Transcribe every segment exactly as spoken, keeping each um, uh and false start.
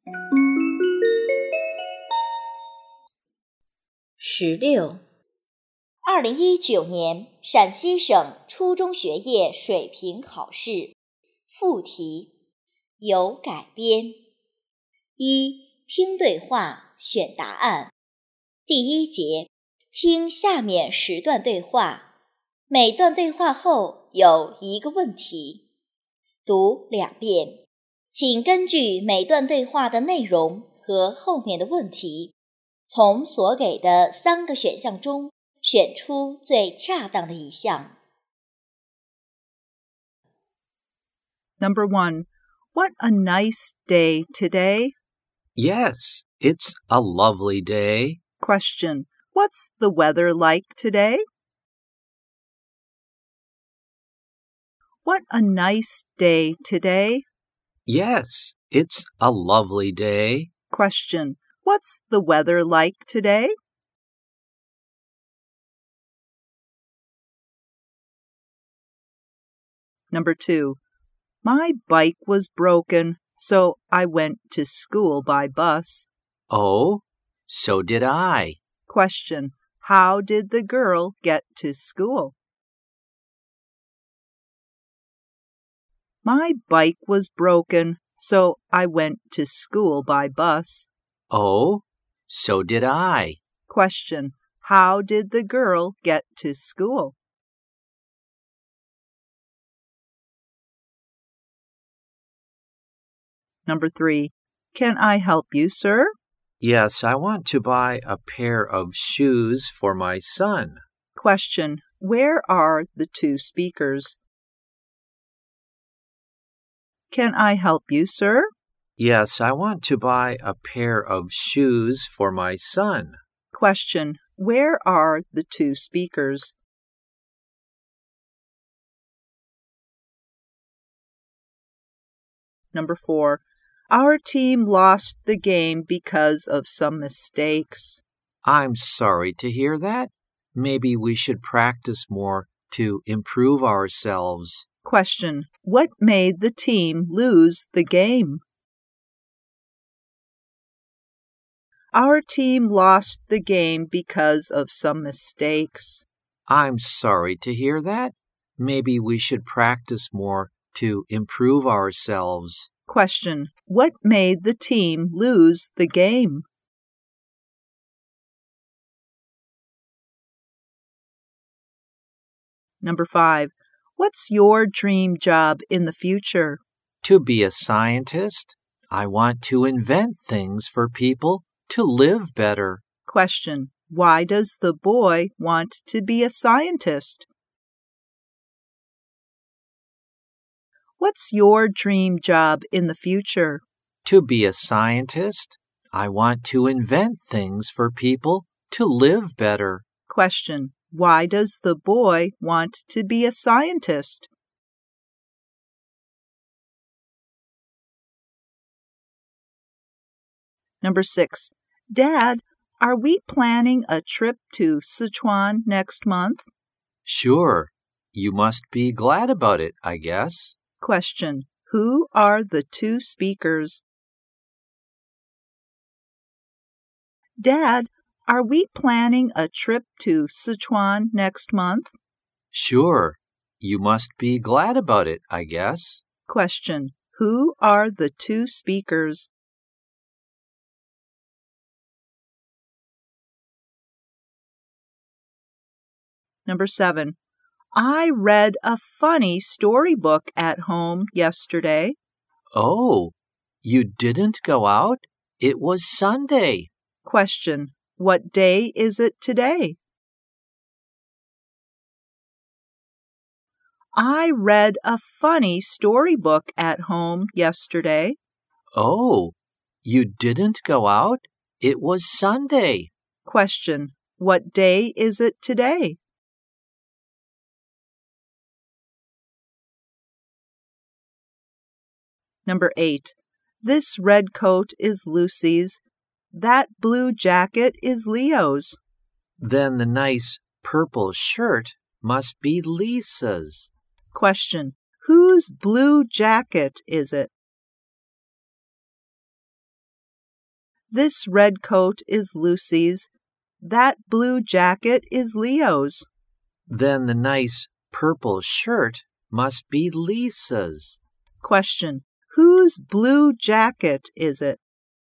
十六，二零一九年陕西省初中学业水平考试附题有改编。一、听对话，选答案。第一节，听下面十段对话，每段对话后有一个问题，读两遍，请根据每段对话的内容和后面的问题，从所给的三个选项中选出最恰当的一项。 Number one, what a nice day today. Yes, it's a lovely day. Question, what's the weather like today? What a nice day today. Yes, it's a lovely day. Question, what's the weather like today? Number two, my bike was broken, so I went to school by bus. Oh, so did I. Question, how did the girl get to school? My bike was broken, so I went to school by bus. Oh, so did I. Question, how did the girl get to school? Number three, can I help you, sir? Yes, I want to buy a pair of shoes for my son. Question, where are the two speakers? Can I help you, sir? Yes, I want to buy a pair of shoes for my son. Question, where are the two speakers? Number four, our team lost the game because of some mistakes. I'm sorry to hear that. Maybe we should practice more to improve ourselves. Question, what made the team lose the game? Our team lost the game because of some mistakes. I'm sorry to hear that. Maybe we should practice more to improve ourselves. Question, what made the team lose the game? Number five, what's your dream job in the future? To be a scientist. I want to invent things for people to live better. Question, why does the boy want to be a scientist? What's your dream job in the future? To be a scientist. I want to invent things for people to live better. Question, why does the boy want to be a scientist? Number six, Dad, are we planning a trip to Sichuan next month? Sure. You must be glad about it, I guess. Question, who are the two speakers? Dad, are we planning a trip to Sichuan next month? Sure. You must be glad about it, I guess. Question, who are the two speakers? Number seven, I read a funny storybook at home yesterday. Oh, you didn't go out? It was Sunday. Question, what day is it today? I read a funny storybook at home yesterday. Oh, you didn't go out? It was Sunday. Question, what day is it today? Number eight, this red coat is Lucy's. That blue jacket is Leo's. Then the nice purple shirt must be Lisa's. Question, whose blue jacket is it? This red coat is Lucy's. That blue jacket is Leo's. Then the nice purple shirt must be Lisa's. Question. Whose blue jacket is it?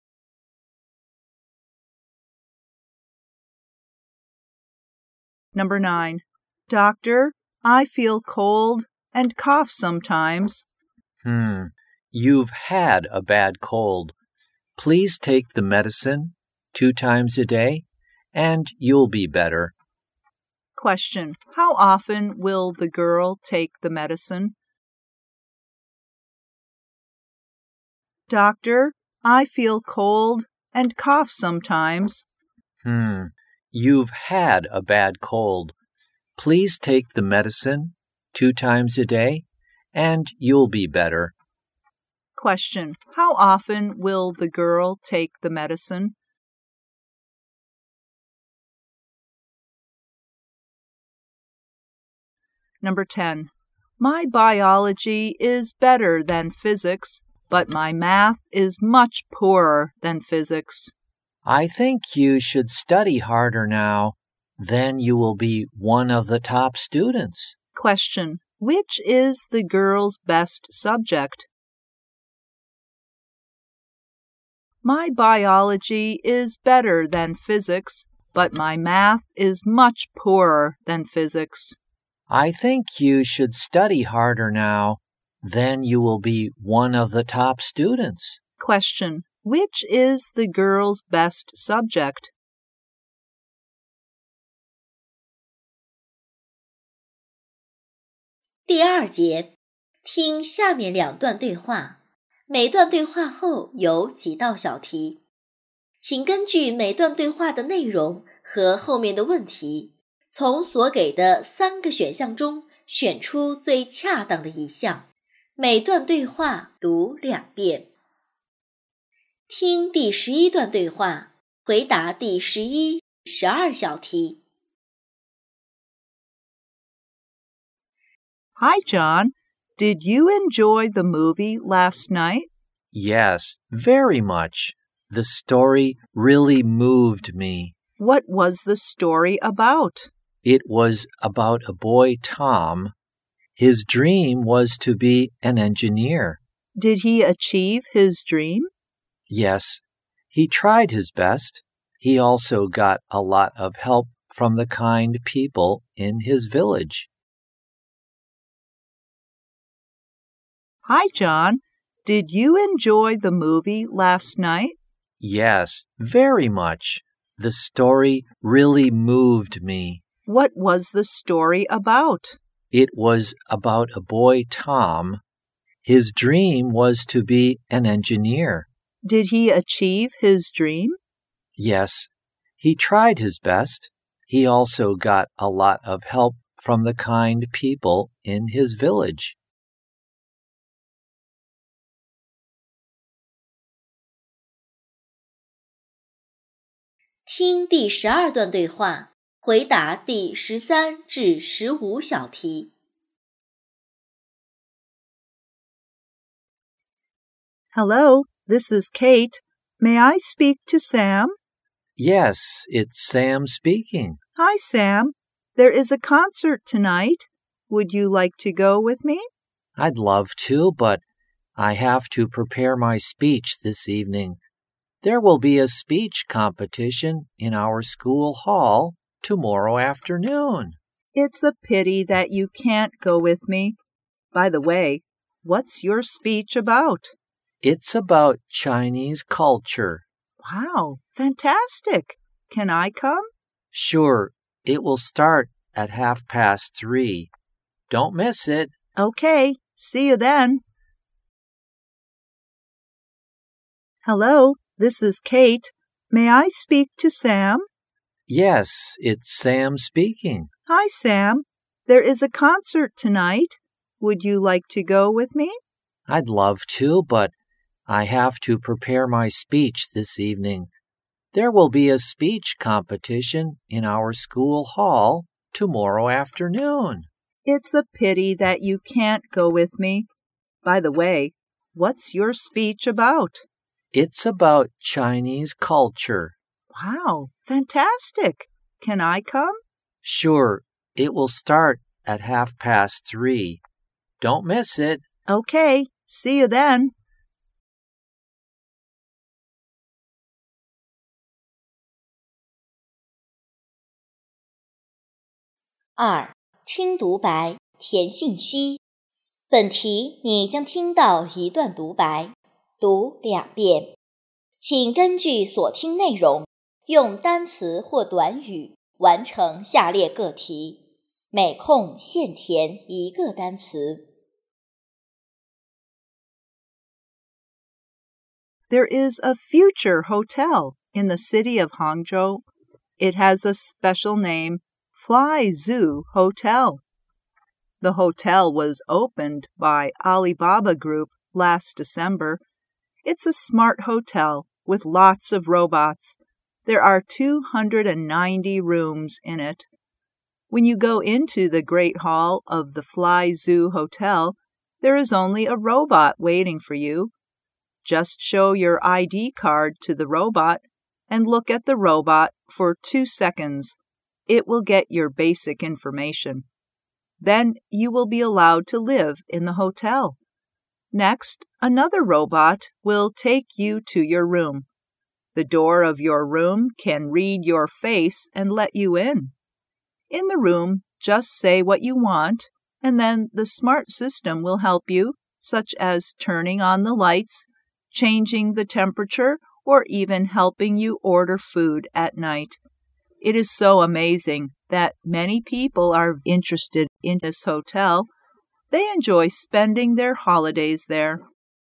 Number nine. Doctor, I feel cold and cough sometimes. Hmm, you've had a bad cold. Please take the medicine two times a day, and you'll be better. Question. How often will the girl take the medicine? Doctor, I feel cold and cough sometimes. Hmm, you've had a bad cold. Please take the medicine two times a day, and you'll be better. Question. How often will the girl take the medicine? Number ten. My biology is better than physics, but my math is much poorer than physics. I think you should study harder now. Then you will be one of the top students. Question. Which is the girl's best subject? My biology is better than physics, but my math is much poorer than physics. I think you should study harder now. Then you will be one of the top students. Question. Which is the girl's best subject? 第二节，听下面两段对话，每段对话后有几道小题，请根据每段对话的内容和后面的问题，从所给的三个选项中选出最恰当的一项。每段对话读两遍。听第十一段对话，回答第十一、十二小题。 Hi, John. Did you enjoy the movie last night? Yes, very much. The story really moved me. What was the story about? It was about a boy, Tom. His dream was to be an engineer. Did he achieve his dream? Yes, he tried his best. He also got a lot of help from the kind people in his village. Hi, John. Did you enjoy the movie last night? Yes, very much. The story really moved me. What was the story about? It was about a boy, Tom. His dream was to be an engineer. Did he achieve his dream? Yes, he tried his best. He also got a lot of help from the kind people in his village. 听第十二段对话，回答第十三至十五小题。 Hello, this is Kate. May I speak to Sam? Yes, it's Sam speaking. Hi, Sam. There is a concert tonight. Would you like to go with me? I'd love to, but I have to prepare my speech this evening. There will be a speech competition in our school hall tomorrow afternoon. It's a pity that you can't go with me. By the way, what's your speech about? It's about Chinese culture. Wow, fantastic. Can I come? Sure, it will start at half past three. Don't miss it. Okay, see you then. Hello, this is Kate. May I speak to Sam? Yes, it's Sam speaking. Hi, Sam. There is a concert tonight. Would you like to go with me? I'd love to, but I have to prepare my speech this evening. There will be a speech competition in our school hall tomorrow afternoon. It's a pity that you can't go with me. By the way, what's your speech about? It's about Chinese culture. Wow, fantastic. Can I come? Sure, it will start at half past three. Don't miss it. Okay, see you then. 二、听独白，填信息。本题你将听到一段独白，读两遍。请根据所听内容，用单词或短语完成下列个题，每空限填一个单词。 There is a future hotel in the city of Hangzhou. It has a special name, Fly Zoo Hotel. The hotel was opened by Alibaba Group last December. It's a smart hotel with lots of robots. There are two hundred ninety rooms in it. When you go into the Great Hall of the Fly Zoo Hotel, there is only a robot waiting for you. Just show your I D card to the robot and look at the robot for two seconds. It will get your basic information. Then you will be allowed to live in the hotel. Next, another robot will take you to your room. The door of your room can read your face and let you in. In the room, just say what you want, and then the smart system will help you, such as turning on the lights, changing the temperature, or even helping you order food at night. It is so amazing that many people are interested in this hotel. They enjoy spending their holidays there.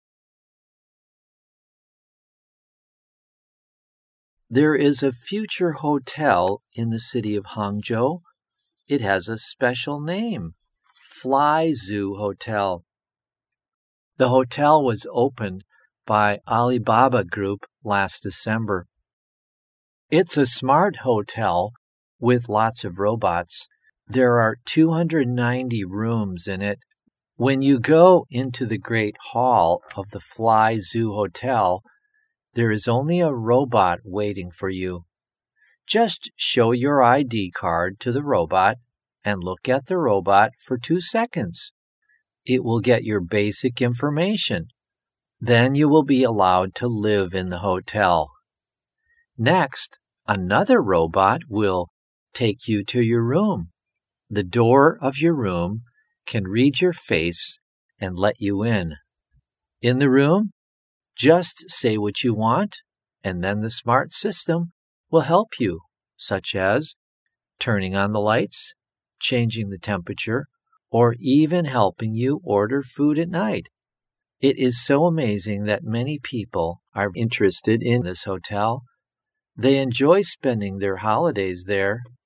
There is a future hotel in the city of Hangzhou. It has a special name, Fly Zoo Hotel. The hotel was opened by Alibaba Group last December. It's a smart hotel with lots of robots. There are two hundred ninety rooms in it. When you go into the Great Hall of the Fly Zoo Hotel, there is only a robot waiting for you. Just show your I D card to the robot and look at the robot for two seconds. It will get your basic information. Then you will be allowed to live in the hotel. Next, another robot will take you to your room. The door of your room can read your face and let you in. In the room, just say what you want, and then the smart system will help you, such as turning on the lights, changing the temperature, or even helping you order food at night. It is so amazing that many people are interested in this hotel. They enjoy spending their holidays there.